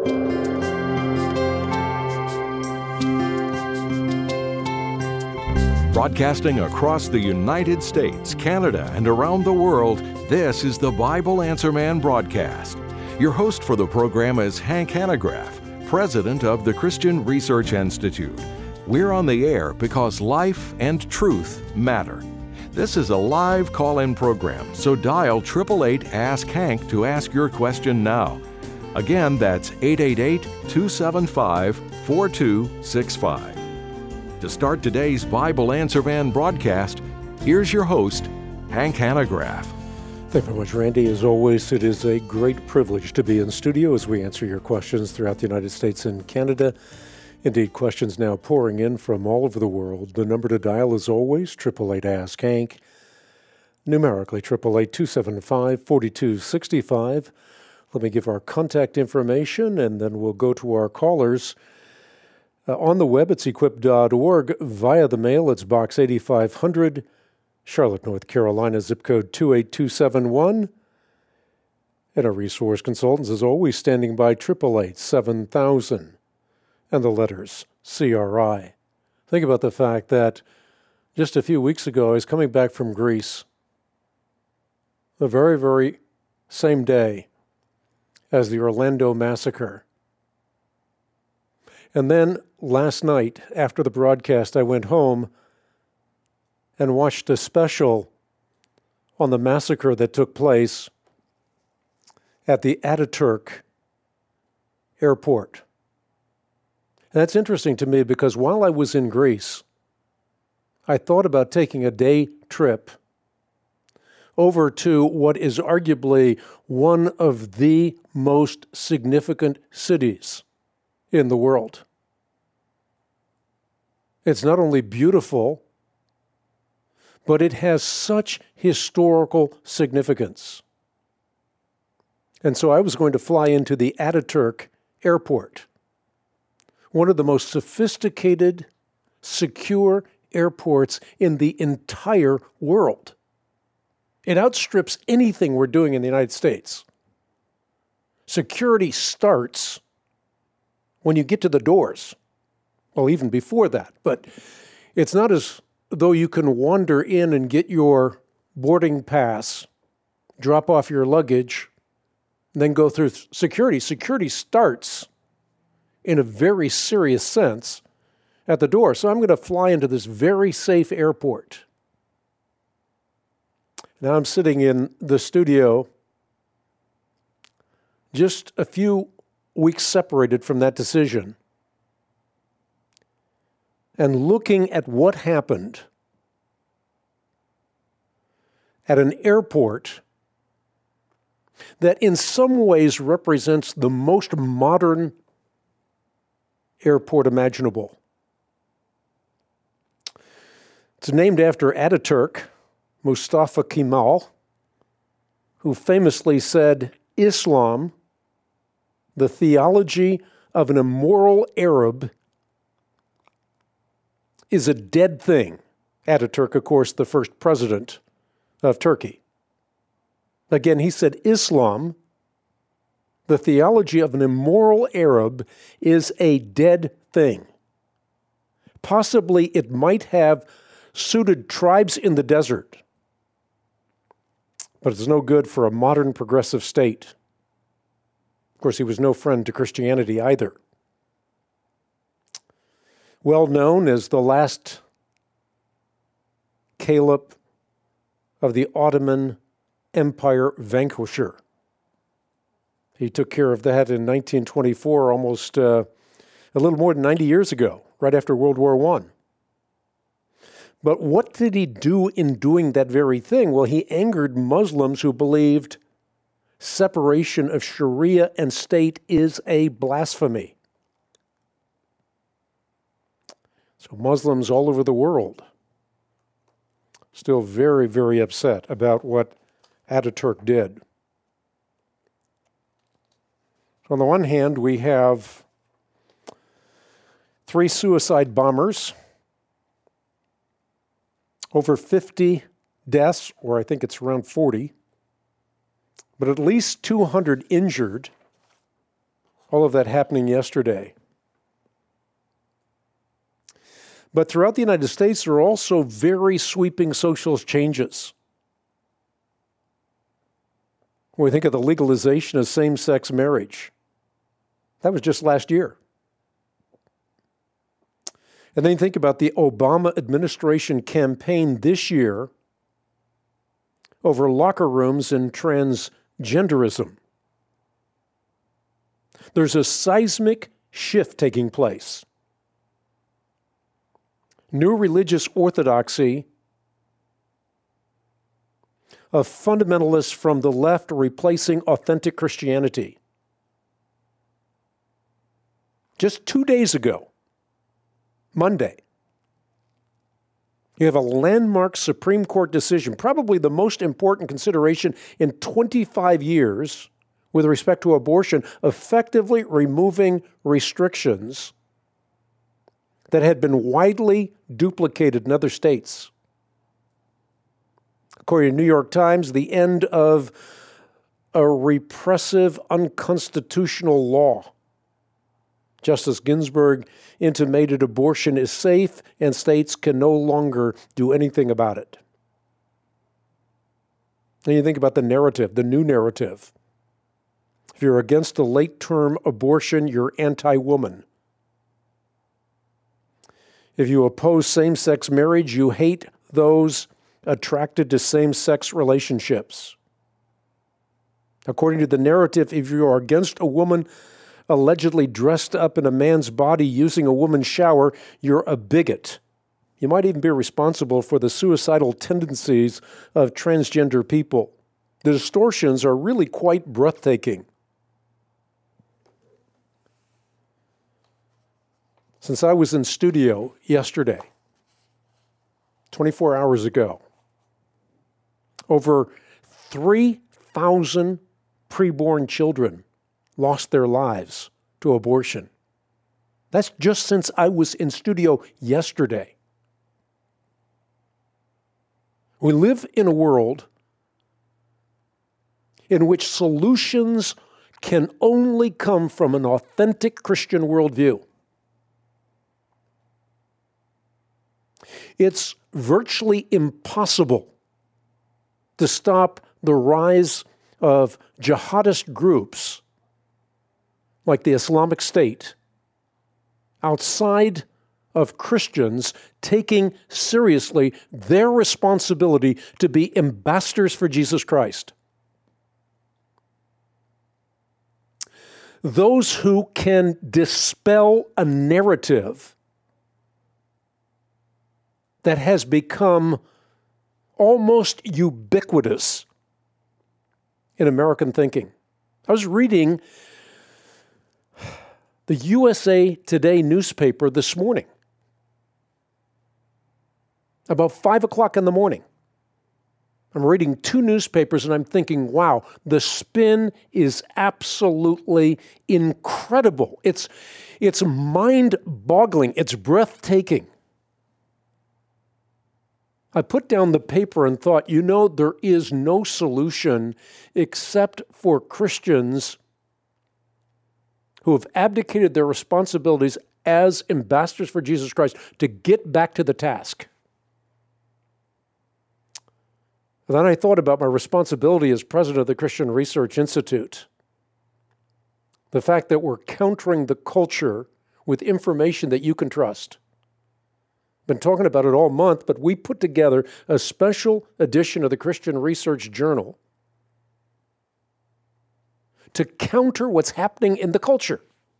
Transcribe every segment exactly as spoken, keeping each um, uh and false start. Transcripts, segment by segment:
Broadcasting across the United States, Canada, and around the world, this is the Bible Answer Man broadcast. Your host for the program is Hank Hanegraaff, president of the Christian Research Institute. We're on the air because life and truth matter. This is a live call-in program, so dial eight eight eight, ask Hank to ask your question now. Again, that's eight eight eight, two seven five, four two six five. To start today's Bible Answer Man broadcast, here's your host, Hank Hanegraaff. Thank you very much, Randy. As always, it is a great privilege to be in studio as we answer your questions throughout the United States and Canada. Indeed, questions now pouring in from all over the world. The number to dial is always eight eight eight, ask Hank. Numerically, eight eight eight, two seven five, four two six five. Let me give our contact information, and then we'll go to our callers. Uh, on the web, it's equip dot org. Via the mail, it's Box eighty-five hundred, Charlotte, North Carolina, zip code two eight two seven one. And our resource consultants, as always, standing by eight eight eight, seven thousand, and the letters C R I. Think about the fact that just a few weeks ago, I was coming back from Greece, the very, very same day as the Orlando massacre. And then last night, after the broadcast, I went home and watched a special on the massacre that took place at the Ataturk airport. And that's interesting to me because while I was in Greece, I thought about taking a day trip over to what is arguably one of the most significant cities in the world. It's not only beautiful, but it has such historical significance. And so I was going to fly into the Ataturk airport, one of the most sophisticated, secure airports in the entire world. It outstrips anything we're doing in the United States. Security starts when you get to the doors. Well, even before that. But it's not as though you can wander in and get your boarding pass, drop off your luggage, and then go through security. Security starts in a very serious sense at the door. So I'm going to fly into this very safe airport. Now I'm sitting in the studio just a few weeks separated from that decision and looking at what happened at an airport that in some ways represents the most modern airport imaginable. It's named after Ataturk Mustafa Kemal, who famously said, "Islam, the theology of an immoral Arab, is a dead thing." Ataturk, of course, the first president of Turkey. Again, he said, "Islam, the theology of an immoral Arab, is a dead thing. Possibly it might have suited tribes in the desert, but it's no good for a modern progressive state." Of course, he was no friend to Christianity either. Well known as the last caliph of the Ottoman Empire vanquisher. He took care of that in nineteen twenty-four, almost uh, a little more than ninety years ago, right after World War One. But what did he do in doing that very thing? Well, he angered Muslims who believed separation of Sharia and state is a blasphemy. So Muslims all over the world still very, very upset about what Ataturk did. So on the one hand, we have three suicide bombers, over fifty deaths, or I think it's around forty, but at least two hundred injured All of that happening yesterday. But throughout the United States, there are also very sweeping social changes. When we think of the legalization of same-sex marriage, that was just last year. And then you think about the Obama administration campaign this year over locker rooms and transgenderism. There's a seismic shift taking place. New religious orthodoxy of fundamentalists from the left replacing authentic Christianity. Just two days ago, Monday, you have a landmark Supreme Court decision, probably the most important consideration in twenty-five years with respect to abortion, effectively removing restrictions that had been widely duplicated in other states. According to the New York Times, the end of a repressive, unconstitutional law. Justice Ginsburg intimated abortion is safe and states can no longer do anything about it. And you think about the narrative, the new narrative. If you're against a late-term abortion, you're anti-woman. If you oppose same-sex marriage, you hate those attracted to same-sex relationships. According to the narrative, if you are against a woman allegedly dressed up in a man's body using a woman's shower, you're a bigot. You might even be responsible for the suicidal tendencies of transgender people. The distortions are really quite breathtaking. Since I was in studio yesterday, twenty-four hours ago, over three thousand preborn children lost their lives to abortion. That's just since I was in studio yesterday. We live in a world in which solutions can only come from an authentic Christian worldview. It's virtually impossible to stop the rise of jihadist groups like the Islamic State outside of Christians taking seriously their responsibility to be ambassadors for Jesus Christ. Those who can dispel a narrative that has become almost ubiquitous in American thinking. I was reading the U S A Today newspaper this morning, about five o'clock in the morning. I'm reading two newspapers and I'm thinking, wow, the spin is absolutely incredible. It's, it's mind-boggling. It's breathtaking. I put down the paper and thought, you know, there is no solution except for Christians who have abdicated their responsibilities as ambassadors for Jesus Christ to get back to the task. And then I thought about my responsibility as president of the Christian Research Institute. The fact that we're countering the culture with information that you can trust. Been talking about it all month, but we put together a special edition of the Christian Research Journal to counter what's happening in the culture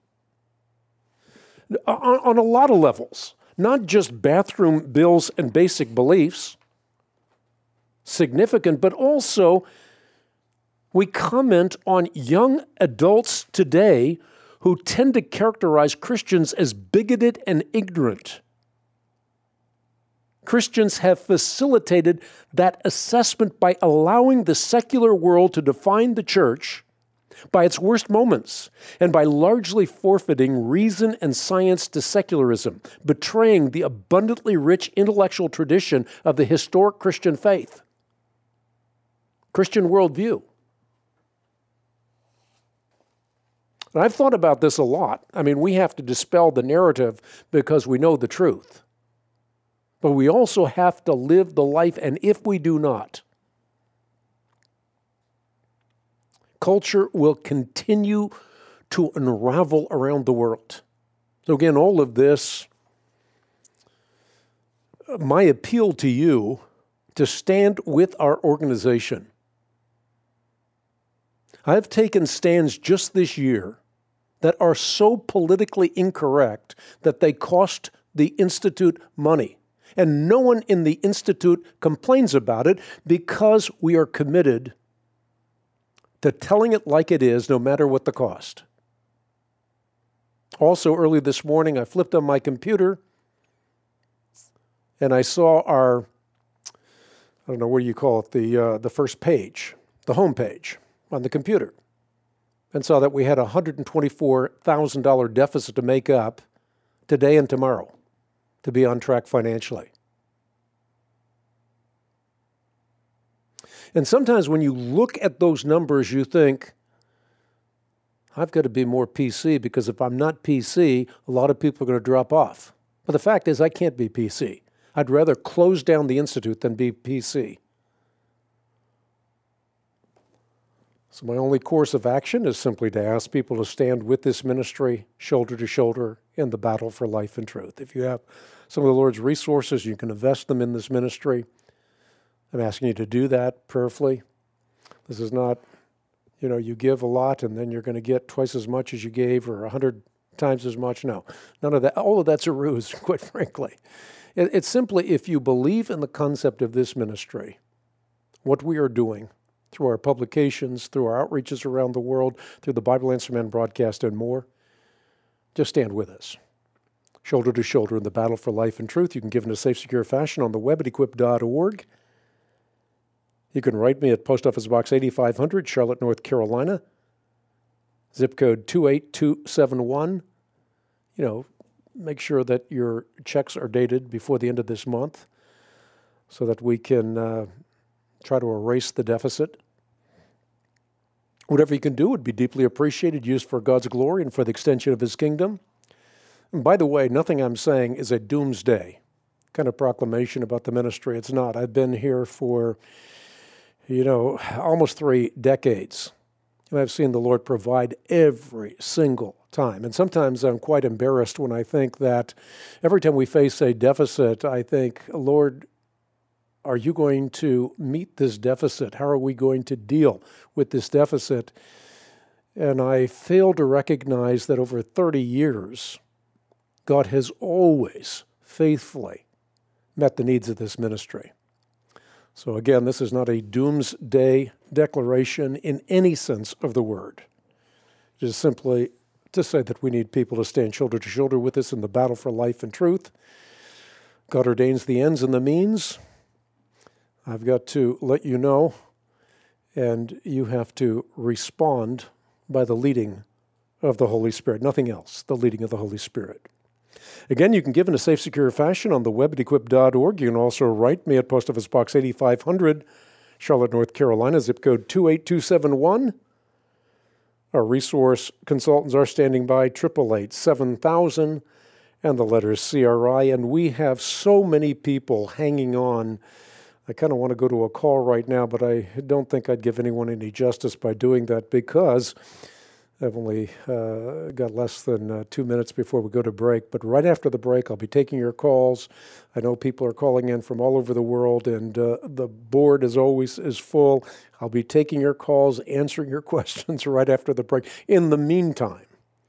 on, on a lot of levels, not just bathroom bills and basic beliefs, significant, but also we comment on young adults today who tend to characterize Christians as bigoted and ignorant. Christians have facilitated that assessment by allowing the secular world to define the church by its worst moments and by largely forfeiting reason and science to secularism, betraying the abundantly rich intellectual tradition of the historic Christian faith. Christian worldview. And I've thought about this a lot. I mean, we have to dispel the narrative because we know the truth. But we also have to live the life, and if we do not, culture will continue to unravel around the world. So again, all of this, my appeal to you to stand with our organization. I've taken stands just this year that are so politically incorrect that they cost the Institute money. And no one in the Institute complains about it because we are committed to telling it like it is, no matter what the cost. Also, early this morning, I flipped on my computer and I saw our, I don't know, what do you call it, the, uh, the first page, the home page on the computer, and saw that we had a one hundred twenty-four thousand dollars deficit to make up today and tomorrow to be on track financially. And sometimes when you look at those numbers, you think, I've got to be more P C because if I'm not P C, a lot of people are going to drop off. But the fact is, I can't be P C. I'd rather close down the Institute than be P C. So my only course of action is simply to ask people to stand with this ministry, shoulder to shoulder, in the battle for life and truth. If you have some of the Lord's resources, you can invest them in this ministry. I'm asking you to do that prayerfully. This is not, you know, you give a lot and then you're going to get twice as much as you gave or a hundred times as much. No, none of that. All of that's a ruse, quite frankly. It, it's simply if you believe in the concept of this ministry, what we are doing, through our publications, through our outreaches around the world, through the Bible Answer Man broadcast and more, just stand with us. Shoulder to shoulder in the battle for life and truth. You can give in a safe, secure fashion on the web at equip dot org. You can write me at Post Office Box eighty-five hundred, Charlotte, North Carolina, zip code two eight two seven one. You know, make sure that your checks are dated before the end of this month so that we can uh, try to erase the deficit. Whatever you can do would be deeply appreciated, used for God's glory and for the extension of His kingdom. And by the way, nothing I'm saying is a doomsday kind of proclamation about the ministry. It's not. I've been here for, you know, almost three decades, and I've seen the Lord provide every single time. And sometimes I'm quite embarrassed when I think that every time we face a deficit, I think, Lord, are you going to meet this deficit? How are we going to deal with this deficit? And I fail to recognize that over thirty years, God has always faithfully met the needs of this ministry. So again, this is not a doomsday declaration in any sense of the word. It is simply to say that we need people to stand shoulder to shoulder with us in the battle for life and truth. God ordains the ends and the means. I've got to let you know, and you have to respond by the leading of the Holy Spirit. Nothing else, the leading of the Holy Spirit. Again, you can give in a safe, secure fashion on the web at equip dot org. You can also write me at Post Office Box eighty-five hundred, Charlotte, North Carolina, zip code two eight two seven one. Our resource consultants are standing by, eight eight eight, seven thousand, and the letters C R I. And we have so many people hanging on. I kind of want to go to a call right now, but I don't think I'd give anyone any justice by doing that because I've only uh, got less than uh, two minutes before we go to break. But right after the break, I'll be taking your calls. I know people are calling in from all over the world, and uh, the board, as always, is full. I'll be taking your calls, answering your questions right after the break. In the meantime,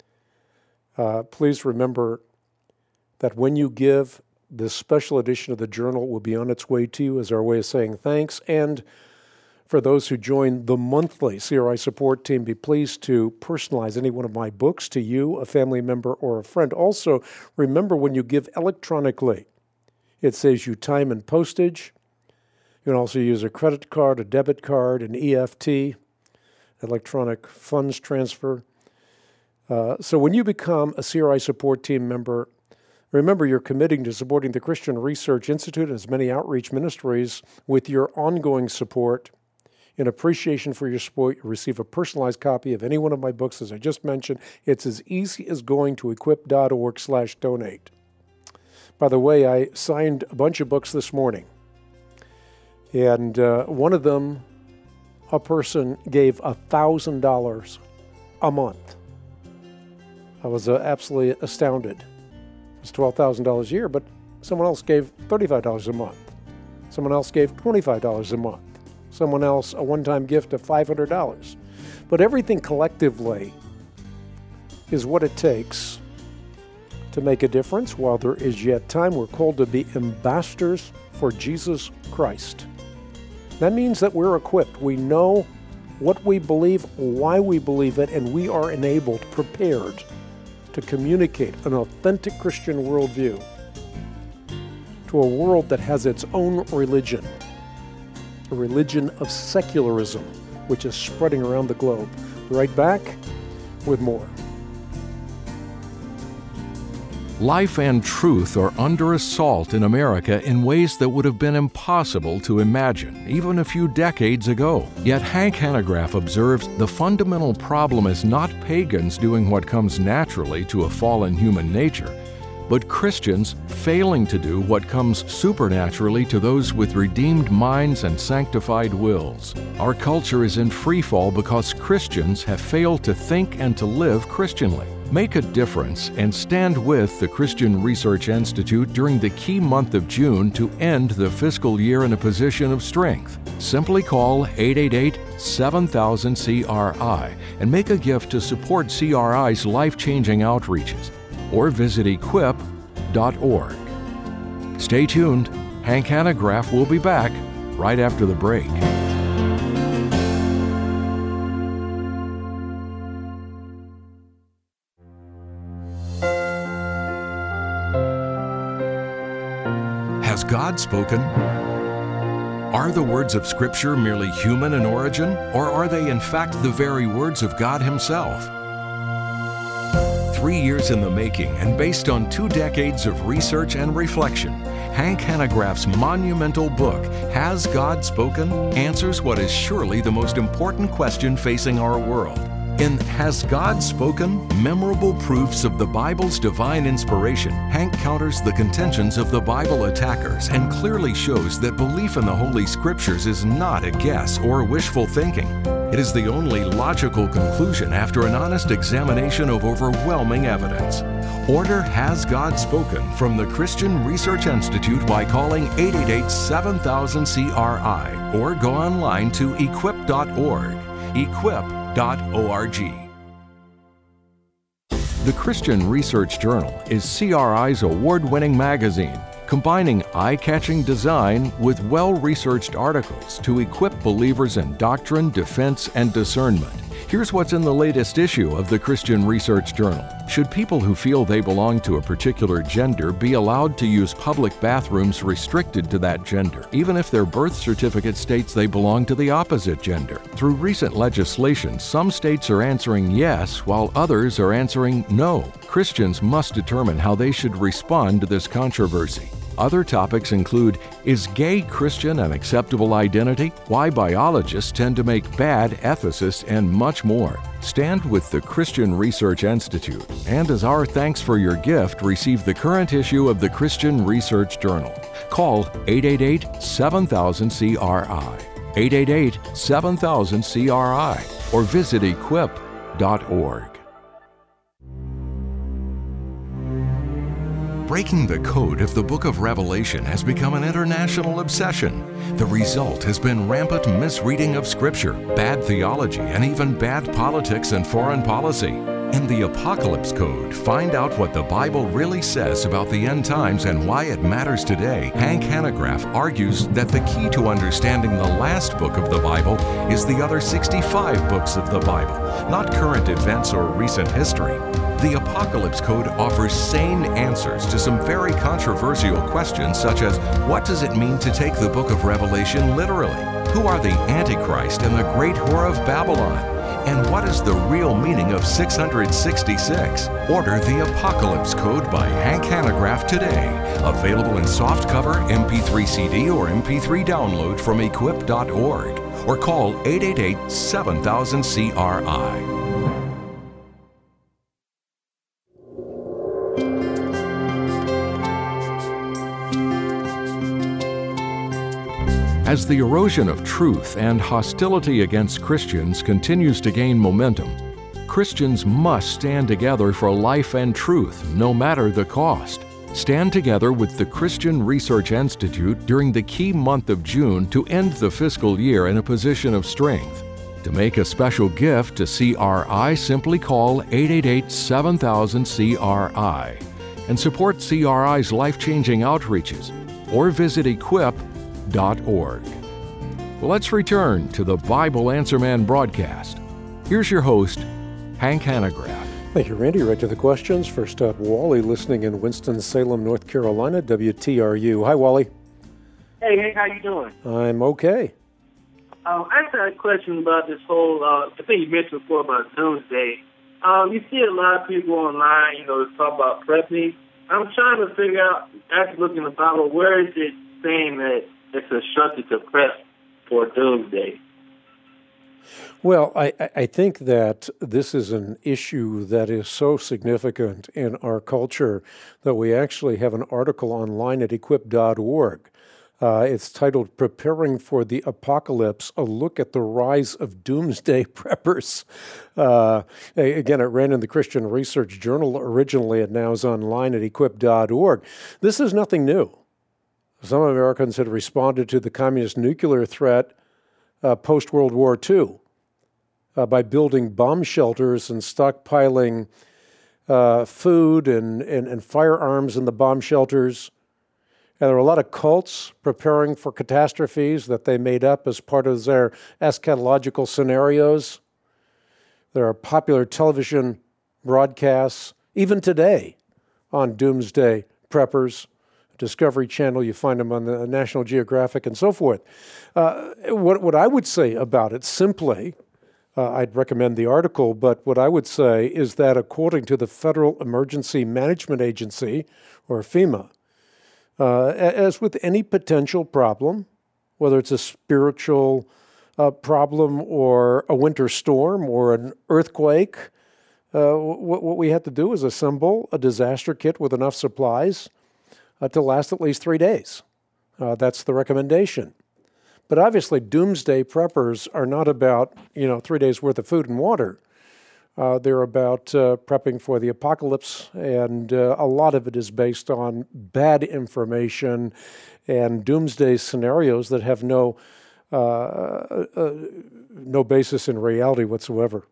uh, please remember that when you give, this special edition of the Journal will be on its way to you as our way of saying thanks. And for those who join the monthly C R I support team, be pleased to personalize any one of my books to you, a family member, or a friend. Also, remember when you give electronically, it saves you time and postage. You can also use a credit card, a debit card, an E F T, electronic funds transfer. Uh, so when you become a C R I support team member, remember, you're committing to supporting the Christian Research Institute and its many outreach ministries with your ongoing support. In appreciation for your support, you receive a personalized copy of any one of my books, as I just mentioned. It's as easy as going to equip.org slash donate. By the way, I signed a bunch of books this morning, and uh, one of them, a person gave one thousand dollars a month. I was uh, absolutely astounded. It's twelve thousand dollars a year, but someone else gave thirty-five dollars a month. Someone else gave twenty-five dollars a month. Someone else a one-time gift of five hundred dollars. But everything collectively is what it takes to make a difference. While there is yet time, we're called to be ambassadors for Jesus Christ. That means that we're equipped. We know what we believe, why we believe it, and we are enabled, prepared to communicate an authentic Christian worldview to a world that has its own religion, a religion of secularism, which is spreading around the globe. Right back with more. Life and truth are under assault in America in ways that would have been impossible to imagine even a few decades ago. Yet Hank Hanegraaff observes the fundamental problem is not pagans doing what comes naturally to a fallen human nature, but Christians failing to do what comes supernaturally to those with redeemed minds and sanctified wills. Our culture is in freefall because Christians have failed to think and to live Christianly. Make a difference and stand with the Christian Research Institute during the key month of June to end the fiscal year in a position of strength. Simply call eight eight eight, seven thousand, C R I and make a gift to support C R I's life-changing outreaches, or visit equip dot org. Stay tuned. Hank Hanegraaff will be back right after the break. Has God spoken? Are the words of Scripture merely human in origin, or are they in fact the very words of God Himself? Three years in the making and based on two decades of research and reflection, Hank Hanegraaff's monumental book, Has God Spoken?, answers what is surely the most important question facing our world. In Has God Spoken? Memorable Proofs of the Bible's Divine Inspiration, Hank counters the contentions of the Bible attackers and clearly shows that belief in the Holy Scriptures is not a guess or wishful thinking. It is the only logical conclusion after an honest examination of overwhelming evidence. Order Has God Spoken from the Christian Research Institute by calling eight eight eight, seven thousand, C R I or go online to equip dot org. equip dot org. The Christian Research Journal is C R I's award-winning magazine, combining eye-catching design with well-researched articles to equip believers in doctrine, defense, and discernment. Here's what's in the latest issue of the Christian Research Journal. Should people who feel they belong to a particular gender be allowed to use public bathrooms restricted to that gender, even if their birth certificate states they belong to the opposite gender? Through recent legislation, some states are answering yes, while others are answering no. Christians must determine how they should respond to this controversy. Other topics include, is gay Christian an acceptable identity? Why biologists tend to make bad ethicists, and much more. Stand with the Christian Research Institute, and as our thanks for your gift, receive the current issue of the Christian Research Journal. Call eight eight eight, seven thousand, C R I, eight eight eight, seven thousand, C R I, or visit equip dot org. Breaking the code of the book of Revelation has become an international obsession. The result has been rampant misreading of Scripture, bad theology, and even bad politics and foreign policy. In the Apocalypse Code, find out what the Bible really says about the end times and why it matters today. Hank Hanegraaff argues that the key to understanding the last book of the Bible is the other sixty-five books of the Bible, not current events or recent history. The Apocalypse Code offers sane answers to some very controversial questions, such as, what does it mean to take the book of Revelation literally? Who are the Antichrist and the great whore of Babylon? And what is the real meaning of six hundred sixty-six? Order the Apocalypse Code by Hank Hanegraaff today. Available in softcover, M P three C D, or M P three download from equip dot org. or call eight eight eight, seven thousand, C R I. As the erosion of truth and hostility against Christians continues to gain momentum, Christians must stand together for life and truth, no matter the cost. Stand together with the Christian Research Institute during the key month of June to end the fiscal year in a position of strength. To make a special gift to C R I, simply call eight eight eight, seven thousand, C R I and support C R I's life-changing outreaches, or visit equip dot org. Well, let's return to the Bible Answer Man broadcast. Here's your host, Hank Hanegraaff. Thank you, Randy. Right to the questions. First up, Wally, listening in Winston-Salem, North Carolina, W T R U. Hi, Wally. Hey, hey, how you doing? I'm okay. Um, I just had a question about this whole, uh, I think you mentioned before about doomsday. Um, you see a lot of people online, you know, talk about prepping. I'm trying to figure out, after looking in the Bible, where is it saying that it's instructed to prep for doomsday? Well, I, I think that this is an issue that is so significant in our culture that we actually have an article online at equip dot org. Uh, it's titled, Preparing for the Apocalypse, a look at the rise of doomsday preppers. Uh, again, it ran in the Christian Research Journal originally, and now is online at equip dot org. This is nothing new. Some Americans had responded to the communist nuclear threat uh, post-World War Two uh, by building bomb shelters and stockpiling uh, food and, and, and firearms in the bomb shelters. And there were a lot of cults preparing for catastrophes that they made up as part of their eschatological scenarios. There are popular television broadcasts, even today, on doomsday preppers. Discovery Channel, you find them on the National Geographic and so forth. Uh, what, what I would say about it simply, uh, I'd recommend the article, but what I would say is that according to the Federal Emergency Management Agency, or FEMA, uh, as with any potential problem, whether it's a spiritual uh, problem or a winter storm or an earthquake, uh, what, what we have to do is assemble a disaster kit with enough supplies Uh, to last at least three days. Uh, that's the recommendation. But obviously, doomsday preppers are not about, you know, three days worth of food and water. Uh, they're about uh, prepping for the apocalypse, and uh, a lot of it is based on bad information and doomsday scenarios that have no uh, uh, no basis in reality whatsoever.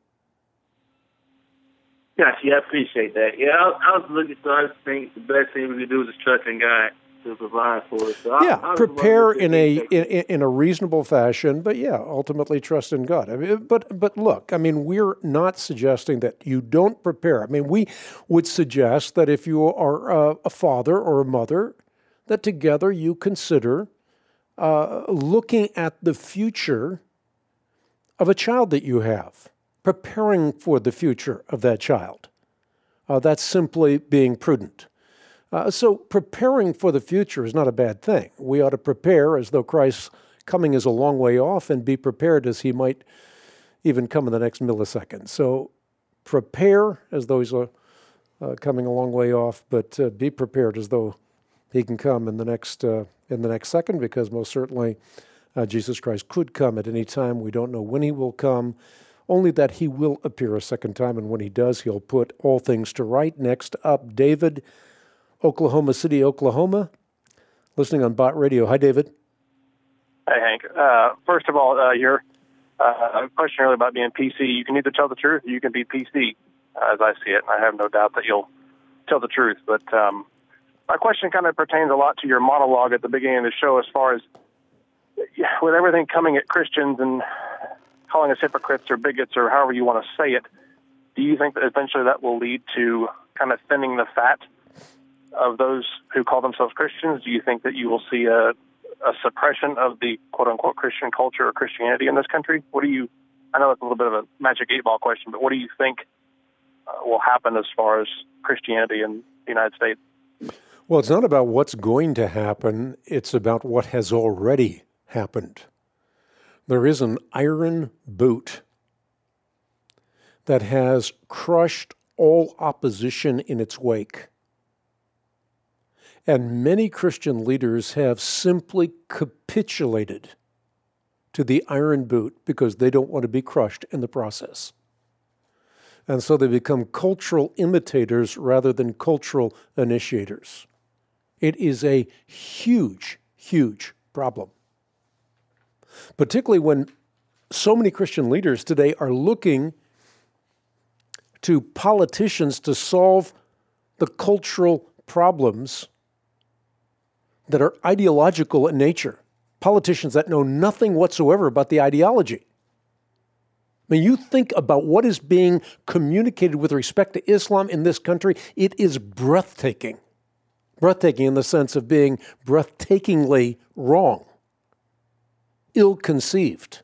Yes, yeah, I appreciate that. Yeah, I, I was looking, so I just think the best thing we could do is just trust in God to provide for us. So yeah, I, I prepare in a in, in a reasonable fashion, but yeah, ultimately trust in God. I mean, but but look, I mean, we're not suggesting that you don't prepare. I mean, we would suggest that if you are a, a father or a mother, that together you consider uh, looking at the future of a child that you have, preparing for the future of that child. Uh, that's simply being prudent. Uh, so preparing for the future is not a bad thing. We ought to prepare as though Christ's coming is a long way off, and be prepared as he might even come in the next millisecond. So prepare as though he's uh, uh, coming a long way off, but uh, be prepared as though he can come in the next uh, in the next second, because most certainly uh, Jesus Christ could come at any time. We don't know when he will come, only that he will appear a second time, and when he does, he'll put all things to right. Next up, David, Oklahoma City, Oklahoma, listening on Bot Radio. Hi, David. Hey, Hank. Uh, first of all, uh, your uh, question earlier about being P C, you can either tell the truth or you can be P C, uh, as I see it. I have no doubt that you'll tell the truth. But um, my question kind of pertains a lot to your monologue at the beginning of the show, as far as with everything coming at Christians and calling us hypocrites or bigots or however you want to say it, do you think that eventually that will lead to kind of thinning the fat of those who call themselves Christians? Do you think that you will see a, a suppression of the quote-unquote Christian culture or Christianity in this country? What do you, I know that's a little bit of a magic eight-ball question, but what do you think uh, will happen as far as Christianity in the United States? Well, it's not about what's going to happen. It's about what has already happened. There is an iron boot that has crushed all opposition in its wake. And many Christian leaders have simply capitulated to the iron boot because they don't want to be crushed in the process. And so they become cultural imitators rather than cultural initiators. It is a huge, huge problem. Particularly when so many Christian leaders today are looking to politicians to solve the cultural problems that are ideological in nature. Politicians that know nothing whatsoever about the ideology. I mean, you think about what is being communicated with respect to Islam in this country, it is breathtaking. Breathtaking in the sense of being breathtakingly wrong, ill-conceived.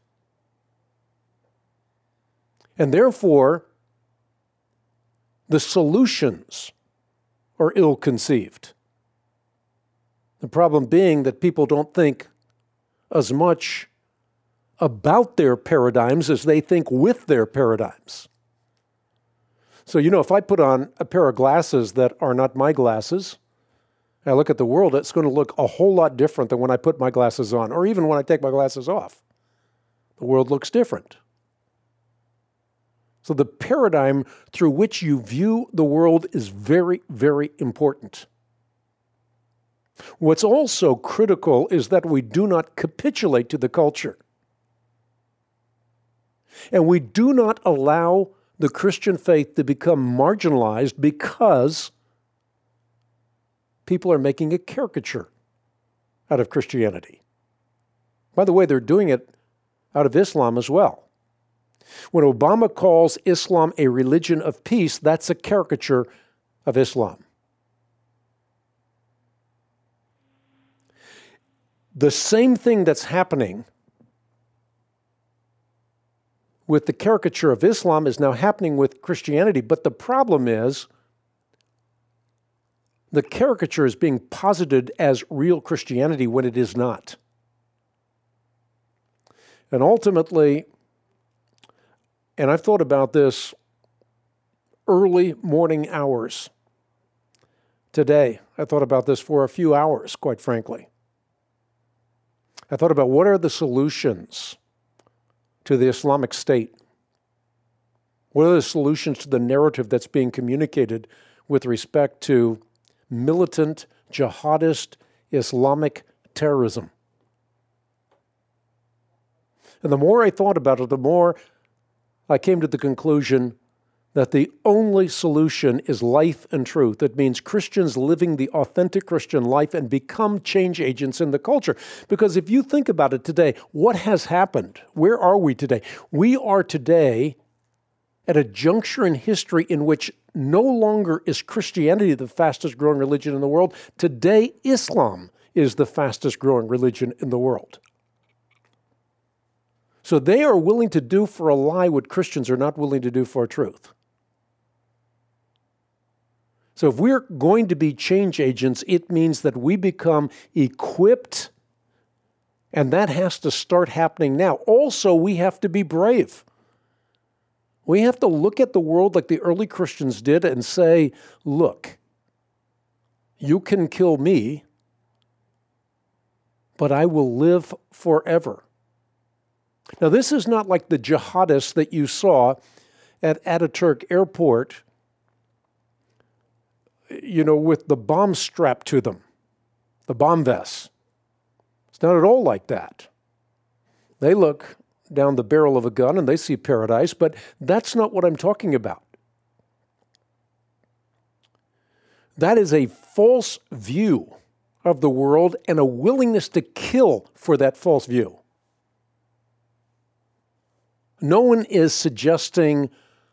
And therefore, the solutions are ill-conceived. The problem being that people don't think as much about their paradigms as they think with their paradigms. So, you know, if I put on a pair of glasses that are not my glasses, and I look at the world, it's going to look a whole lot different than when I put my glasses on, or even when I take my glasses off. The world looks different. So the paradigm through which you view the world is very, very important. What's also critical is that we do not capitulate to the culture. And we do not allow the Christian faith to become marginalized because people are making a caricature out of Christianity. By the way, they're doing it out of Islam as well. When Obama calls Islam a religion of peace, that's a caricature of Islam. The same thing that's happening with the caricature of Islam is now happening with Christianity, but the problem is the caricature is being posited as real Christianity when it is not. And ultimately, and I've thought about this early morning hours today. I thought about this for a few hours, quite frankly. I thought about what are the solutions to the Islamic State? What are the solutions to the narrative that's being communicated with respect to militant, jihadist, Islamic terrorism? And the more I thought about it, the more I came to the conclusion that the only solution is life and truth. It means Christians living the authentic Christian life and become change agents in the culture. Because if you think about it today, what has happened? Where are we today? We are today at a juncture in history in which no longer is Christianity the fastest growing religion in the world. Today, Islam is the fastest growing religion in the world. So they are willing to do for a lie what Christians are not willing to do for truth. So if we're going to be change agents, it means that we become equipped, and that has to start happening now. Also, we have to be brave. We have to look at the world like the early Christians did and say, look, you can kill me, but I will live forever. Now, this is not like the jihadists that you saw at Ataturk Airport, you know, with the bomb strapped to them, the bomb vests. It's not at all like that. They look down the barrel of a gun and they see paradise, but that's not what I'm talking about. That is a false view of the world and a willingness to kill for that false view. No one is suggesting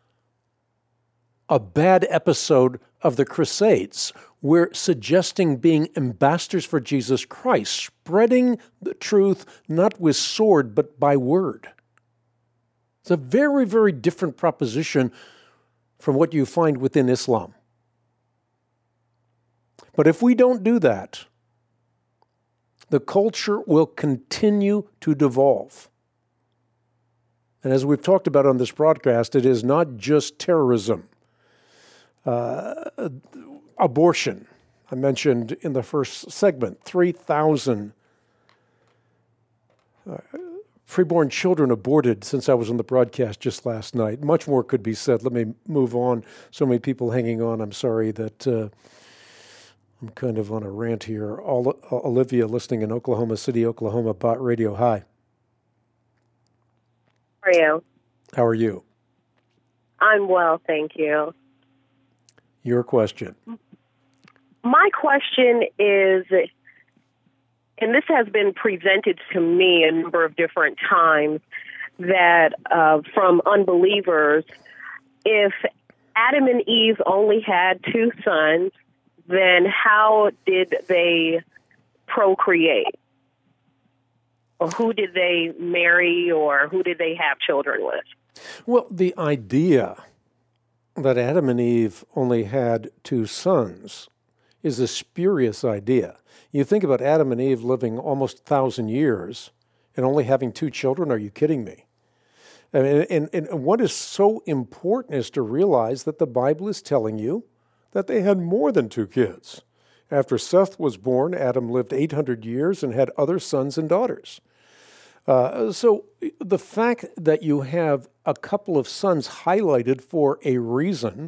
a bad episode of the Crusades. We're suggesting being ambassadors for Jesus Christ, spreading the truth not with sword but by word. It's a very, very different proposition from what you find within Islam. But if we don't do that, the culture will continue to devolve. And as we've talked about on this broadcast, it is not just terrorism. Uh, abortion. I mentioned in the first segment, three thousand uh, preborn children aborted since I was on the broadcast just last night. Much more could be said. Let me move on. So many people hanging on. I'm sorry that uh, I'm kind of on a rant here. Ol- Olivia, listening in Oklahoma City, Oklahoma, Bot Radio. Hi. How are you? How are you? I'm well, thank you. Your question. My question is, and this has been presented to me a number of different times, that uh, from unbelievers, if Adam and Eve only had two sons, then how did they procreate? Or who did they marry, or who did they have children with? Well, the idea that Adam and Eve only had two sons is a spurious idea. You think about Adam and Eve living almost a thousand years and only having two children. Are you kidding me? I mean, and, and what is so important is to realize that the Bible is telling you that they had more than two kids. After Seth was born, Adam lived eight hundred years and had other sons and daughters. Uh, so the fact that you have a couple of sons highlighted for a reason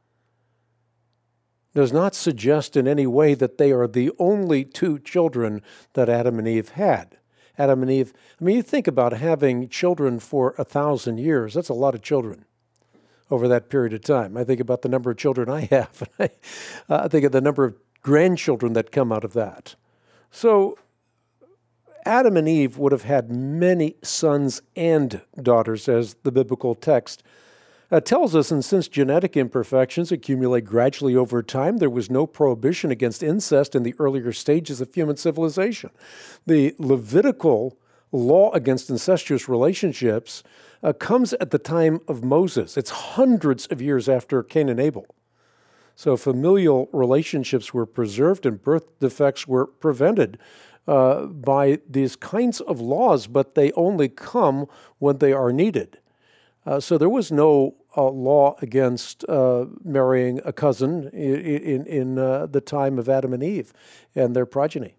does not suggest in any way that they are the only two children that Adam and Eve had. Adam and Eve, I mean, you think about having children for a thousand years. That's a lot of children over that period of time. I think about the number of children I have. And I, uh, I think of the number of grandchildren that come out of that. So Adam and Eve would have had many sons and daughters, as the biblical text uh, tells us. And since genetic imperfections accumulate gradually over time, there was no prohibition against incest in the earlier stages of human civilization. The Levitical law against incestuous relationships uh, comes at the time of Moses. It's hundreds of years after Cain and Abel. So familial relationships were preserved and birth defects were prevented uh, by these kinds of laws, but they only come when they are needed. Uh, so there was no uh, law against uh, marrying a cousin in, in, in uh, the time of Adam and Eve and their progeny.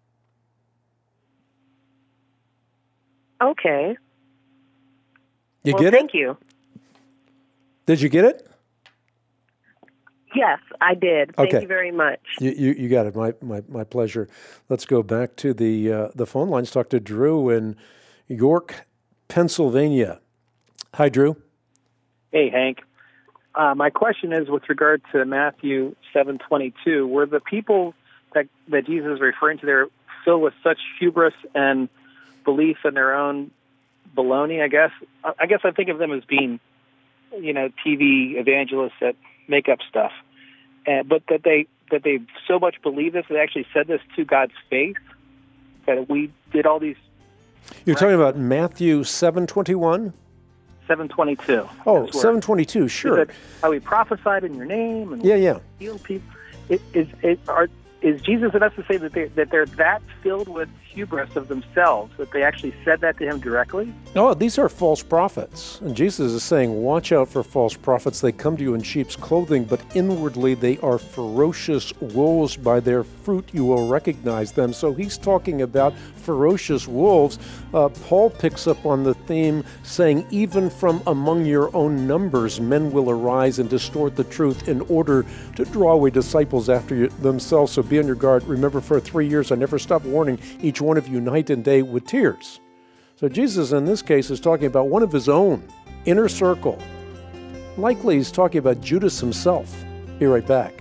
Okay. You well, get thank it? you. Did you get it? Yes, I did. Thank okay. you very much. You, you, you got it. My, my my pleasure. Let's go back to the uh, the phone lines. Talk to Drew in York, Pennsylvania. Hi, Drew. Hey, Hank. Uh, my question is with regard to Matthew seven twenty-two. Were the people that that Jesus is referring to there filled with such hubris and belief in their own baloney? I guess. I guess I think of them as being, you know, T V evangelists that make up stuff, uh, but that they that they so much believe this, they actually said this to God's face, that we did all these. You're talking about Matthew seven twenty-one? seven twenty-two. Oh, seven twenty-two, sure. How we prophesied in your name and yeah, yeah. healed people. It, is, it, are, is Jesus enough to say that, they, that they're that filled with hubris of themselves that they actually said that to him directly? Oh, these are false prophets. And Jesus is saying, watch out for false prophets. They come to you in sheep's clothing, but inwardly they are ferocious wolves. By their fruit you will recognize them. So he's talking about ferocious wolves. Uh, Paul picks up on the theme, saying, even from among your own numbers, men will arise and distort the truth in order to draw away disciples after you, themselves. So be on your guard. Remember, for three years I never stopped warning each one of you night and day with tears. So Jesus in this case is talking about one of his own inner circle. Likely he's talking about Judas himself. Be right back.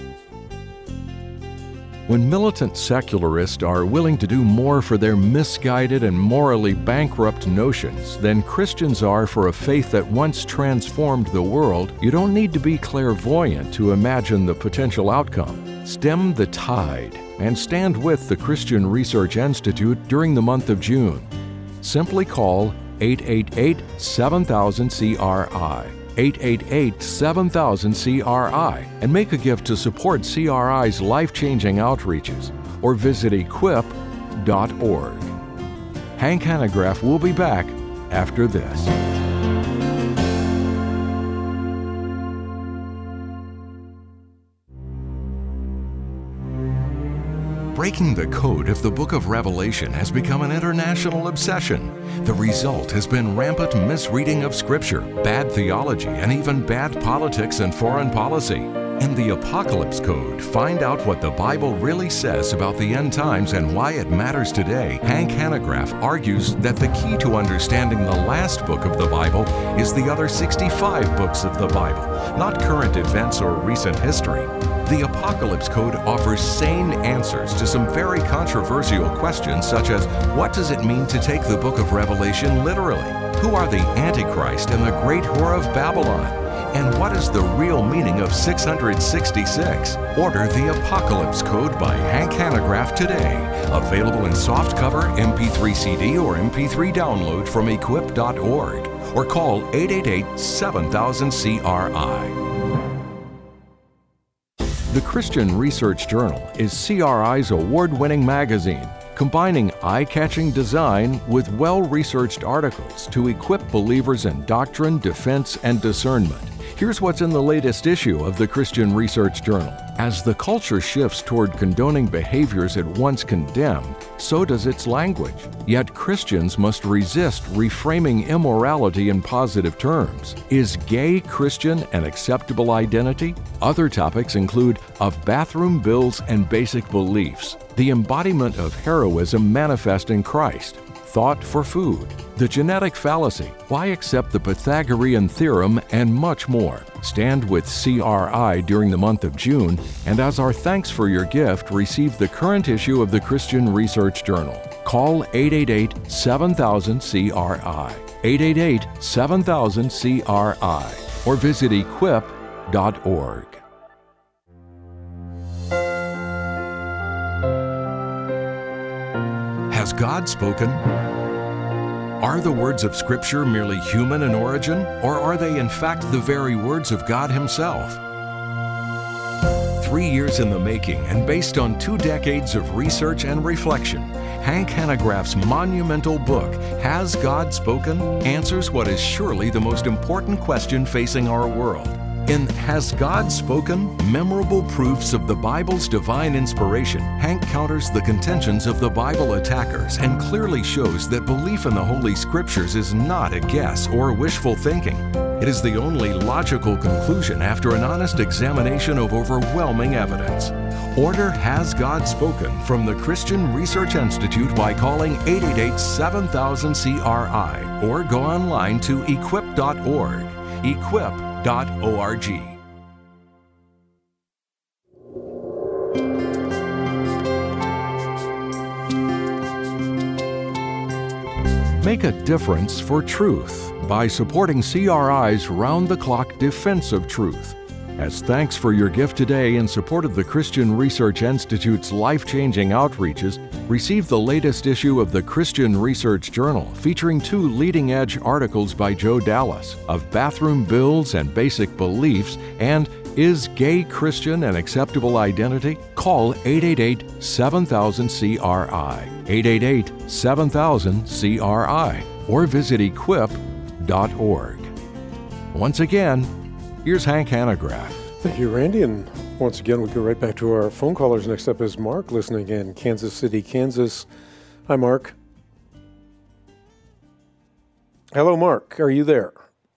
When militant secularists are willing to do more for their misguided and morally bankrupt notions than Christians are for a faith that once transformed the world, you don't need to be clairvoyant to imagine the potential outcome. Stem the tide and stand with the Christian Research Institute during the month of June. Simply call eight eight eight, seven thousand C R I, eight eight eight, seven thousand C R I, and make a gift to support C R I's life-changing outreaches, or visit equip dot org. Hank Hanegraaff will be back after this. Breaking the code of the book of Revelation has become an international obsession. The result has been rampant misreading of Scripture, bad theology, and even bad politics and foreign policy. In the Apocalypse Code, find out what the Bible really says about the end times and why it matters today. Hank Hanegraaff argues that the key to understanding the last book of the Bible is the other sixty-five books of the Bible, not current events or recent history. The Apocalypse Code offers sane answers to some very controversial questions, such as, what does it mean to take the book of Revelation literally? Who are the Antichrist and the great whore of Babylon? And what is the real meaning of six hundred sixty-six? Order the Apocalypse Code by Hank Hanegraaff today. Available in softcover, M P three C D, or M P three download from equip dot org. Or call eight eight eight, seven thousand, C R I. The Christian Research Journal is C R I's award-winning magazine, combining eye-catching design with well-researched articles to equip believers in doctrine, defense, and discernment. Here's what's in the latest issue of the Christian Research Journal. As the culture shifts toward condoning behaviors it once condemned, so does its language. Yet Christians must resist reframing immorality in positive terms. Is gay Christian an acceptable identity? Other topics include of bathroom bills and basic beliefs, the embodiment of heroism manifest in Christ, thought for food, the genetic fallacy, why accept the Pythagorean theorem, and much more. Stand with C R I during the month of June, and as our thanks for your gift, receive the current issue of the Christian Research Journal. Call eight eight eight, seven thousand, C R I, eight eight eight, seven thousand, C R I, or visit equip dot org. Has God spoken? Are the words of Scripture merely human in origin, or are they in fact the very words of God Himself? Three years in the making and based on two decades of research and reflection, Hank Hanegraaff's monumental book, Has God Spoken?, answers what is surely the most important question facing our world. In Has God Spoken? Memorable Proofs of the Bible's Divine Inspiration, Hank counters the contentions of the Bible attackers and clearly shows that belief in the Holy Scriptures is not a guess or wishful thinking. It is the only logical conclusion after an honest examination of overwhelming evidence. Order Has God Spoken from the Christian Research Institute by calling eight eight eight, seven thousand, C R I or go online to equip dot org. equip dot org. Make a difference for truth by supporting C R I's round-the-clock defense of truth. As thanks for your gift today in support of the Christian Research Institute's life-changing outreaches, receive the latest issue of the Christian Research Journal featuring two leading-edge articles by Joe Dallas of bathroom bills and basic beliefs and Is Gay Christian an Acceptable Identity? Call eight eight eight, seven thousand, C R I, eight eight eight, seven thousand, C R I, or visit equip dot org. Once again, here's Hank Hanegraaff. Thank you, Randy. And once again, we go right back to our phone callers. Next up is Mark, listening in Kansas City, Kansas. Hi, Mark. Hello, Mark. Are you there?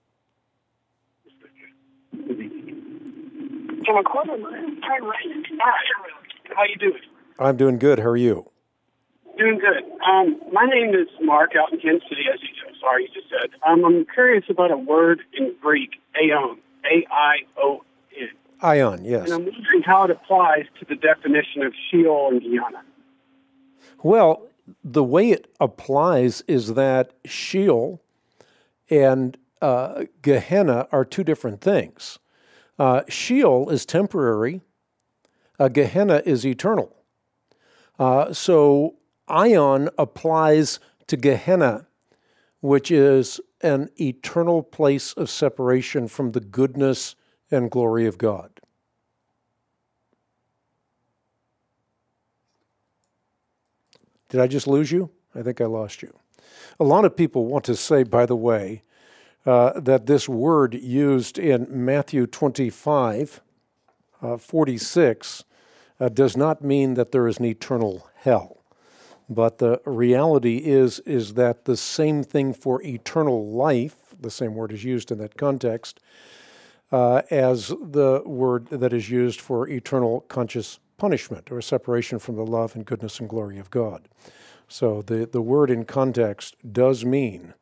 How you doing? I'm doing good. How are you? Doing good. Um, my name is Mark, out in Kansas City, as you just, sorry, you just said. Um, I'm curious about a word in Greek, aion, A I O N. Ion, yes. And I'm wondering how it applies to the definition of Sheol and Gehenna. Well, the way it applies is that Sheol and uh, Gehenna are two different things. Uh, Sheol is temporary. Uh, Gehenna is eternal. Uh, so Ion applies to Gehenna, which is an eternal place of separation from the goodness and glory of God. Did I just lose you? I think I lost you. A lot of people want to say, by the way, uh, that this word used in Matthew twenty-five, uh, forty-six, uh, does not mean that there is an eternal hell. But the reality is, is that the same thing for eternal life, the same word is used in that context, uh, as the word that is used for eternal conscious punishment or separation from the love and goodness and glory of God. So the, the word in context does mean,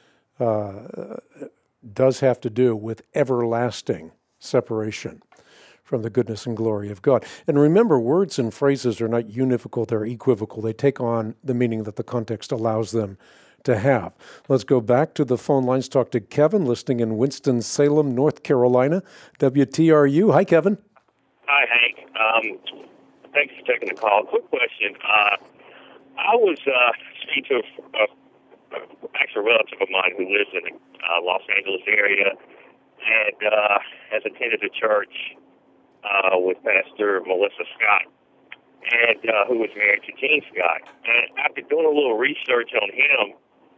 uh, does have to do with everlasting separation from the goodness and glory of God. And remember, words and phrases are not univocal, they're equivocal. They take on the meaning that the context allows them to have. Let's go back to the phone lines, talk to Kevin, listening in Winston-Salem, North Carolina, W T R U. Hi, Kevin. Hi, Hank. Um, thanks for taking the call. Quick question. Uh, I was uh, speaking to a, a, a actual relative of mine who lives in the uh, Los Angeles area and uh, has attended a church Uh, with Pastor Melissa Scott, and uh, who was married to Gene Scott. And after doing a little research on him,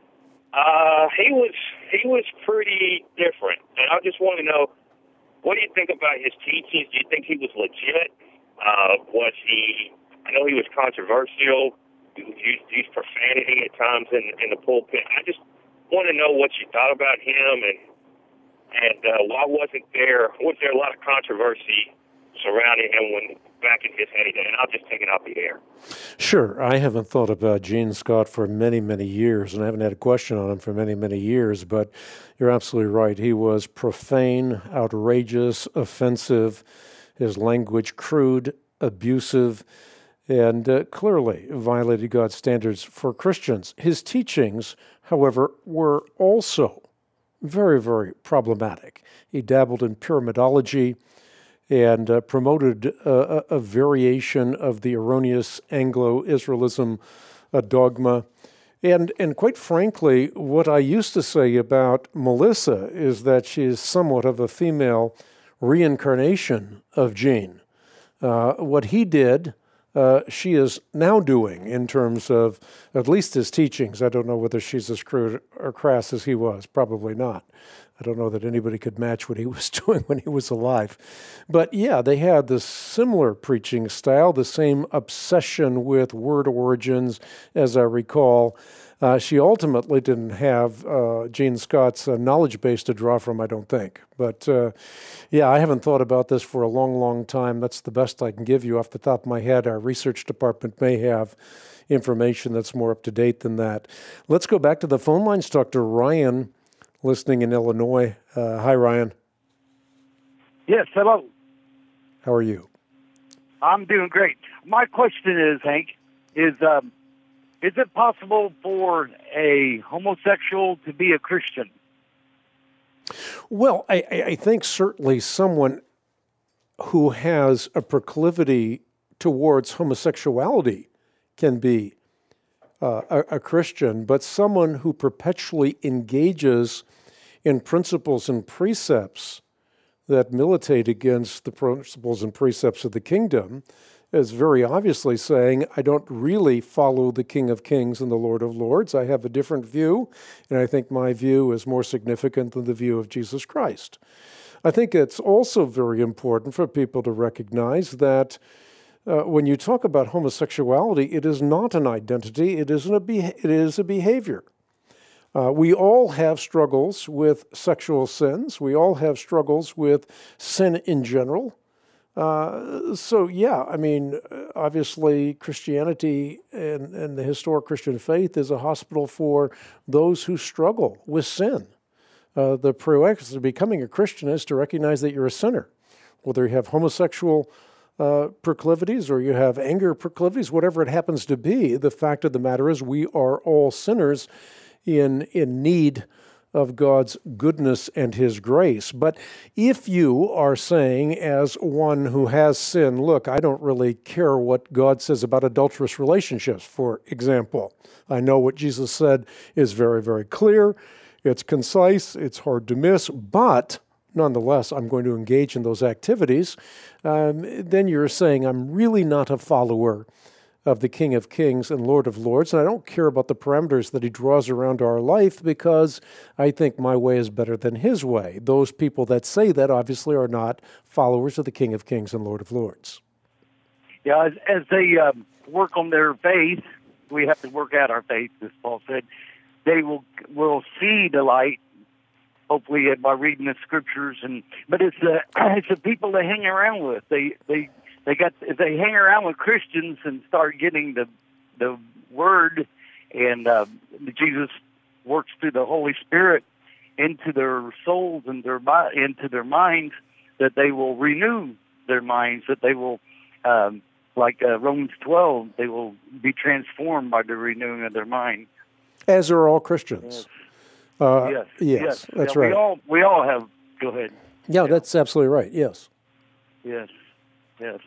uh, he was he was pretty different. And I just want to know, what do you think about his teachings? Do you think he was legit? Uh, was he? I know he was controversial. He used, used profanity at times in in the pulpit. I just want to know what you thought about him, and and uh, why wasn't there? Was there a lot of controversy surrounding him when back in his heyday? And I'll just take it off the air. Sure. I haven't thought about Gene Scott for many, many years, and I haven't had a question on him for many, many years, but you're absolutely right. He was profane, outrageous, offensive, his language crude, abusive, and uh, clearly violated God's standards for Christians. His teachings, however, were also very, very problematic. He dabbled in pyramidology and uh, promoted uh, a, a variation of the erroneous Anglo-Israelism uh, dogma. And, and quite frankly, what I used to say about Melissa is that she is somewhat of a female reincarnation of Gene. Uh, what he did, uh, she is now doing in terms of at least his teachings. I don't know whether she's as crude or crass as he was. Probably not. I don't know that anybody could match what he was doing when he was alive. But yeah, they had this similar preaching style, the same obsession with word origins, as I recall. Uh, she ultimately didn't have uh, Gene Scott's uh, knowledge base to draw from, I don't think. But uh, yeah, I haven't thought about this for a long, long time. That's the best I can give you off the top of my head. Our research department may have information that's more up to date than that. Let's go back to the phone lines, talk to Ryan, listening in Illinois. Uh, hi, Ryan. Yes, hello. How are you? I'm doing great. My question is, Hank, is um, is it possible for a homosexual to be a Christian? Well, I, I think certainly someone who has a proclivity towards homosexuality can be uh, a, a Christian, but someone who perpetually engages in principles and precepts that militate against the principles and precepts of the kingdom is very obviously saying, I don't really follow the King of Kings and the Lord of Lords. I have a different view, and I think my view is more significant than the view of Jesus Christ. I think it's also very important for people to recognize that uh, when you talk about homosexuality, it is not an identity, it isn't a be- it is a behavior. Uh, we all have struggles with sexual sins. We all have struggles with sin in general. Uh, so, yeah, I mean, obviously Christianity and, and the historic Christian faith is a hospital for those who struggle with sin. Uh, the prerequisite of becoming a Christian is to recognize that you're a sinner, whether you have homosexual uh, proclivities or you have anger proclivities, whatever it happens to be. The fact of the matter is we are all sinners in in need of God's goodness and His grace. But if you are saying, as one who has sinned, look, I don't really care what God says about adulterous relationships, for example. I know what Jesus said is very, very clear. It's concise. It's hard to miss. But nonetheless, I'm going to engage in those activities. Um, then you're saying, I'm really not a follower of the King of Kings and Lord of Lords, and I don't care about the parameters that he draws around our life because I think my way is better than his way. Those people that say that obviously are not followers of the King of Kings and Lord of Lords. Yeah, as, as they um, work on their faith, we have to work out our faith, as Paul said. They will will see the light, hopefully by reading the scriptures. And but it's the it's the people they hang around with. They they they got if they hang around with Christians and start getting the the word, and uh, Jesus works through the Holy Spirit into their souls and their into their minds, that they will renew their minds, that they will. Um, Like uh, Romans twelve, they will be transformed by the renewing of their mind. As are all Christians. Yes, uh, yes, yes, yes, that's yeah, right. We all, we all have, go ahead. Yeah, yeah, that's absolutely right, yes. Yes, yes,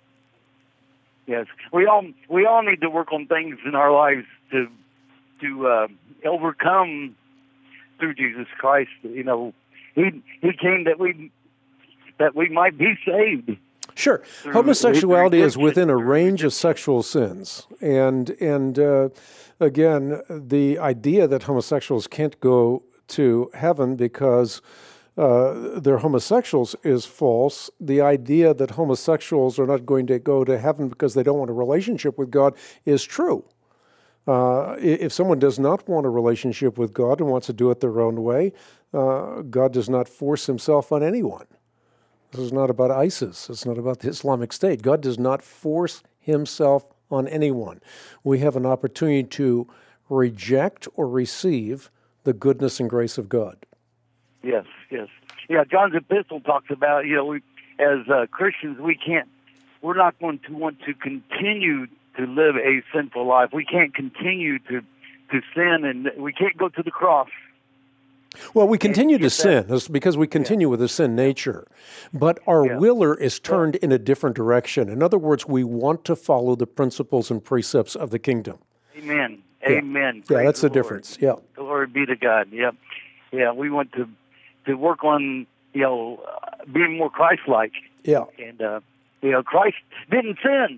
yes. We all we all need to work on things in our lives to to uh, overcome through Jesus Christ. You know, he he came that we that we might be saved. Sure. Homosexuality is within a range of sexual sins. And, and uh, again, the idea that homosexuals can't go to heaven because uh, they're homosexuals is false. The idea that homosexuals are not going to go to heaven because they don't want a relationship with God is true. Uh, if someone does not want a relationship with God and wants to do it their own way, uh, God does not force himself on anyone. This is not about ISIS. It's not about the Islamic State. God does not force himself on anyone. We have an opportunity to reject or receive the goodness and grace of God. Yes, yes. Yeah, John's epistle talks about, you know, we, as uh, Christians, we can't, we're not going to want to continue to live a sinful life. We can't continue to, to sin, and we can't go to the cross. Well, we continue to sin because we continue yeah. with a sin nature, but our yeah. willer is turned yeah. in a different direction. In other words, we want to follow the principles and precepts of the kingdom. Amen. Yeah. Amen. Yeah, Praise that's the, the difference. Yeah. Glory be to God. Yeah. Yeah, we want to to work on, you know, uh, being more Christ-like. Yeah. And, uh, you know, Christ didn't sin.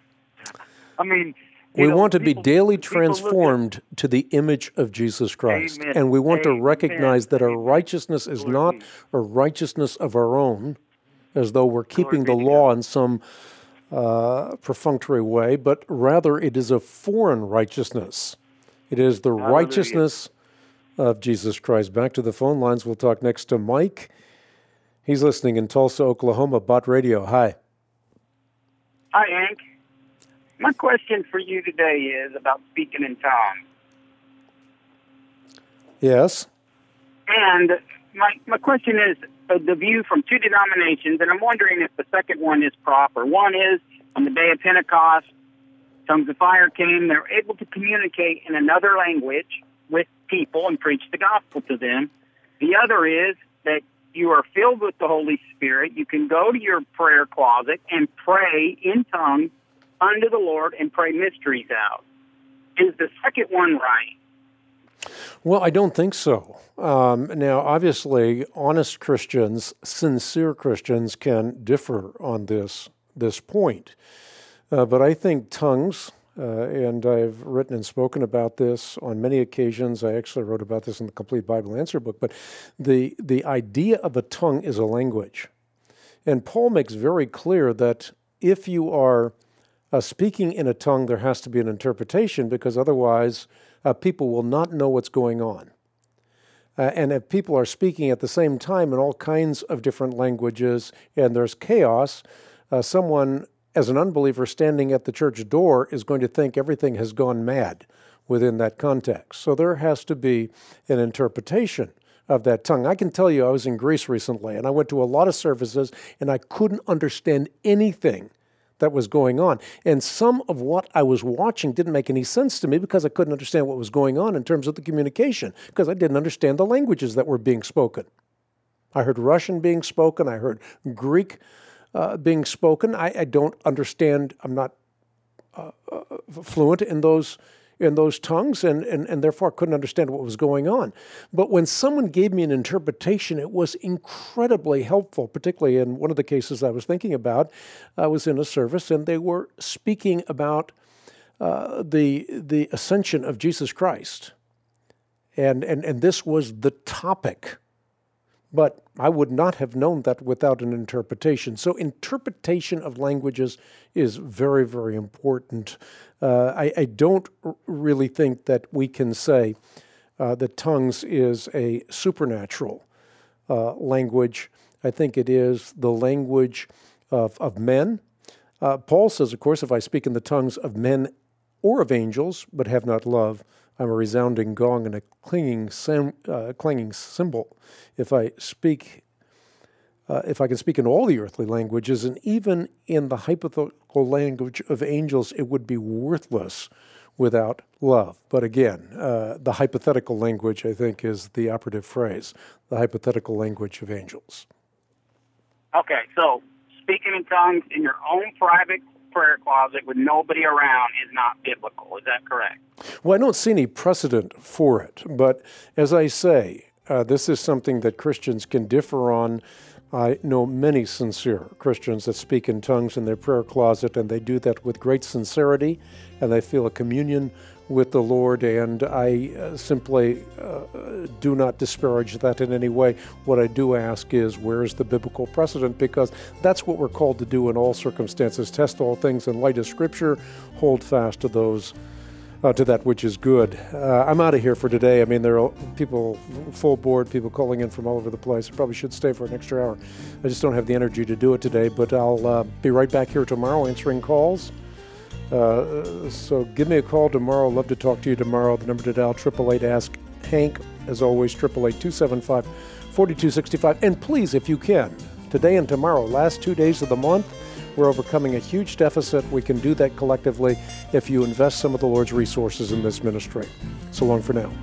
I mean... We you know, want to people, be daily transformed at, to the image of Jesus Christ. Amen. And we want Amen. to recognize that our Amen. righteousness is Glory not be. a righteousness of our own, as though we're keeping Glory the be law in some uh, perfunctory way, but rather it is a foreign righteousness. It is the Hallelujah. righteousness of Jesus Christ. Back to the phone lines. We'll talk next to Mike. He's listening in Tulsa, Oklahoma, Bott Radio. Hi. Hi, Hank. My question for you today is about speaking in tongues. Yes. And my my question is uh, the view from two denominations, and I'm wondering if the second one is proper. One is on the day of Pentecost, tongues of fire came. They were able to communicate in another language with people and preach the gospel to them. The other is that you are filled with the Holy Spirit. You can go to your prayer closet and pray in tongues unto the Lord and pray mysteries out. Is the second one right? Well, I don't think so. Um, now, obviously, honest Christians, sincere Christians can differ on this this point. Uh, but I think tongues, uh, and I've written and spoken about this on many occasions. I actually wrote about this in the Complete Bible Answer book. But the the idea of a tongue is a language. And Paul makes very clear that if you are Uh, speaking in a tongue, there has to be an interpretation, because otherwise uh, people will not know what's going on. Uh, and if people are speaking at the same time in all kinds of different languages and there's chaos, uh, someone, as an unbeliever standing at the church door, is going to think everything has gone mad within that context. So there has to be an interpretation of that tongue. I can tell you, I was in Greece recently, and I went to a lot of services, and I couldn't understand anything that was going on. And some of what I was watching didn't make any sense to me because I couldn't understand what was going on in terms of the communication, because I didn't understand the languages that were being spoken. I heard Russian being spoken. I heard Greek uh, being spoken. I, I don't understand. I'm not uh, uh, fluent in those in those tongues, and, and, and therefore couldn't understand what was going on. But when someone gave me an interpretation, it was incredibly helpful, particularly in one of the cases I was thinking about. I was in a service, and they were speaking about uh, the the ascension of Jesus Christ. And, and, and this was the topic. But I would not have known that without an interpretation. So interpretation of languages is very, very important. Uh, I, I don't r- really think that we can say uh, that tongues is a supernatural uh, language. I think it is the language of, of men. Uh, Paul says, of course, if I speak in the tongues of men or of angels, but have not love, I'm a resounding gong and a clanging, sim, uh, clanging cymbal. If I speak, uh, if I can speak in all the earthly languages, and even in the hypothetical language of angels, it would be worthless without love. But again, uh, the hypothetical language, I think, is the operative phrase, the hypothetical language of angels. Okay, so speaking in tongues in your own private prayer closet with nobody around is not biblical. Is that correct? Well, I don't see any precedent for it. But as I say, uh, this is something that Christians can differ on. I know many sincere Christians that speak in tongues in their prayer closet, and they do that with great sincerity, and they feel a communion with the Lord, and I uh, simply uh, do not disparage that in any way. What I do ask is, where is the biblical precedent? Because that's what we're called to do in all circumstances. Test all things in light of Scripture, hold fast to those, uh, to that which is good. Uh, I'm out of here for today. I mean, there are people full board, people calling in from all over the place. I probably should stay for an extra hour. I just don't have the energy to do it today, but I'll uh, be right back here tomorrow answering calls. Uh, so give me a call tomorrow. Love to talk to you tomorrow. The number to dial, eight eight eight, ask Hank. As always, eight eight eight, two seven five, four two six five. And please, if you can, today and tomorrow, last two days of the month, we're overcoming a huge deficit. We can do that collectively if you invest some of the Lord's resources in this ministry. So long for now.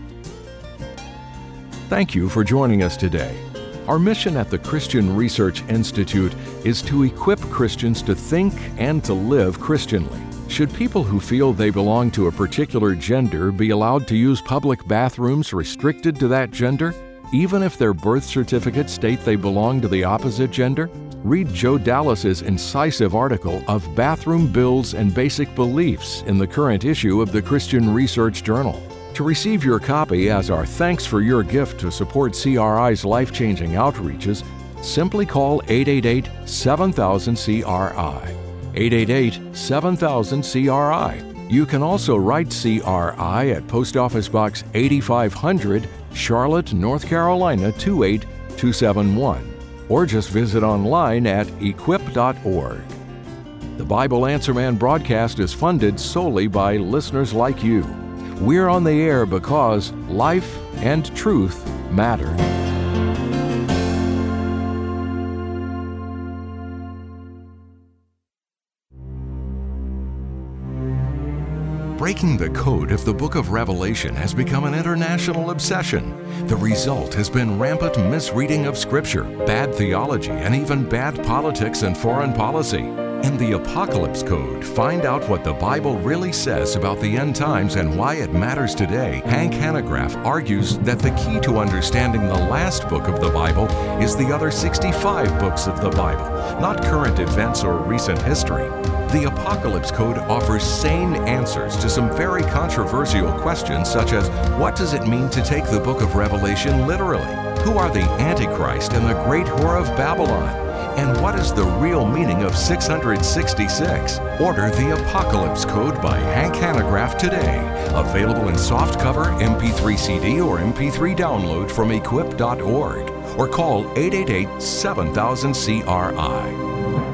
Thank you for joining us today. Our mission at the Christian Research Institute is to equip Christians to think and to live Christianly. Should people who feel they belong to a particular gender be allowed to use public bathrooms restricted to that gender, even if their birth certificates state they belong to the opposite gender? Read Joe Dallas's incisive article of Bathroom Bills and Basic Beliefs in the current issue of the Christian Research Journal. To receive your copy as our thanks for your gift to support C R I's life-changing outreaches, simply call eight eight eight, seven thousand, C R I. eight eight eight, seven thousand, C R I. You can also write C R I at Post Office Box eighty-five hundred, Charlotte, North Carolina two eight two seven one, or just visit online at equip dot org. The Bible Answer Man broadcast is funded solely by listeners like you. We're on the air because life and truth matter. Breaking the code of the book of Revelation has become an international obsession. The result has been rampant misreading of Scripture, bad theology, and even bad politics and foreign policy. In the Apocalypse Code, find out what the Bible really says about the end times and why it matters today. Hank Hanegraaff argues that the key to understanding the last book of the Bible is the other sixty-five books of the Bible, not current events or recent history. The Apocalypse Code offers sane answers to some very controversial questions, such as, what does it mean to take the book of Revelation literally? Who are the Antichrist and the great whore of Babylon? And what is the real meaning of six hundred sixty-six? Order the Apocalypse Code by Hank Hanegraaff today. Available in softcover, M P three C D, or M P three download from equip dot org. Or call eight eight eight, seven thousand, C R I.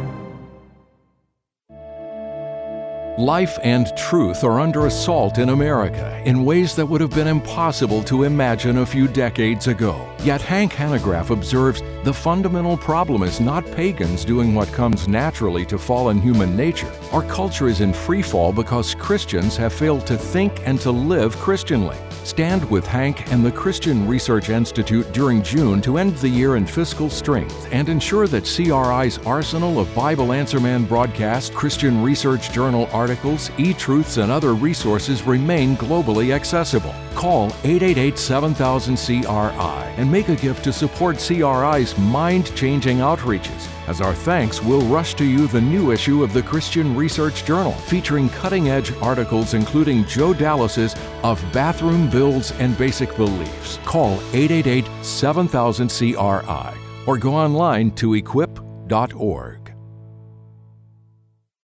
Life and truth are under assault in America in ways that would have been impossible to imagine a few decades ago. Yet Hank Hanegraaff observes the fundamental problem is not pagans doing what comes naturally to fallen human nature. Our culture is in free fall because Christians have failed to think and to live Christianly. Stand with Hank and the Christian Research Institute during June to end the year in fiscal strength and ensure that C R I's arsenal of Bible Answer Man broadcasts, Christian Research Journal articles, e-truths, and other resources remain globally accessible. Call eight eight eight, seven thousand, C R I and make a gift to support C R I's mind-changing outreaches. As our thanks, we'll rush to you the new issue of the Christian Research Journal, featuring cutting-edge articles including Joe Dallas's Of Bathroom Builds and Basic Beliefs. Call eight eight eight, seven thousand C R I or go online to equip dot org.